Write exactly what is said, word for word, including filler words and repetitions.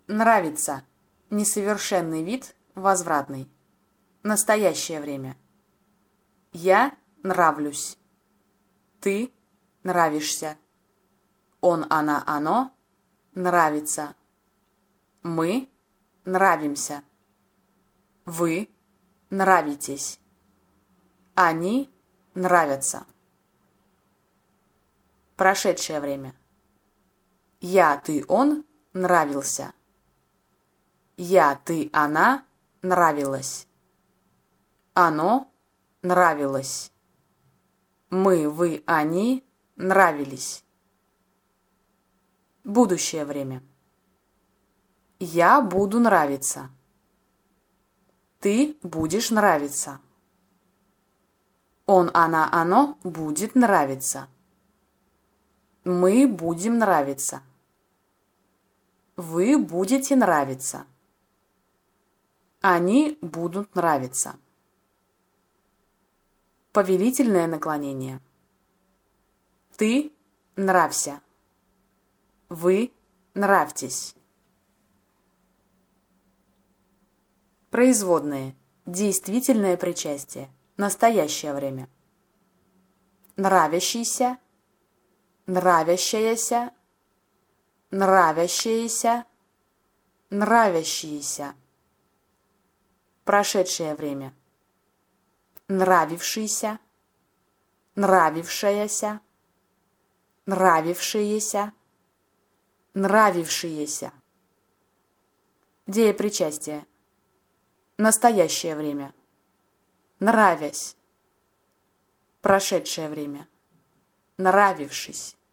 Нравится. Несовершенный вид, возвратный. Настоящее время. Я нравлюсь. Ты нравишься. Он, она, оно нравится. Мы нравимся. Вы нравитесь. Они нравятся. Прошедшее время. Я, ты, он нравился. Я, ты, она нравилась. Оно нравилось. Мы, вы, они нравились. Будущее время. Я буду нравиться. Ты будешь нравиться. Он, она, оно будет нравиться. Мы будем нравиться. Вы будете нравиться. Они будут нравиться. Повелительное наклонение. Ты нравься. Вы нравьтесь. Производные. Действительное причастие. Настоящее время. Нравящийся. Нравящаяся. Нравящиеся. Нравящиеся. Прошедшее время. Нравившийся. Нравившаяся. Нравившиеся. Нравившиеся. Деепричастие. Настоящее время. Нравясь. Прошедшее время. Нравившись.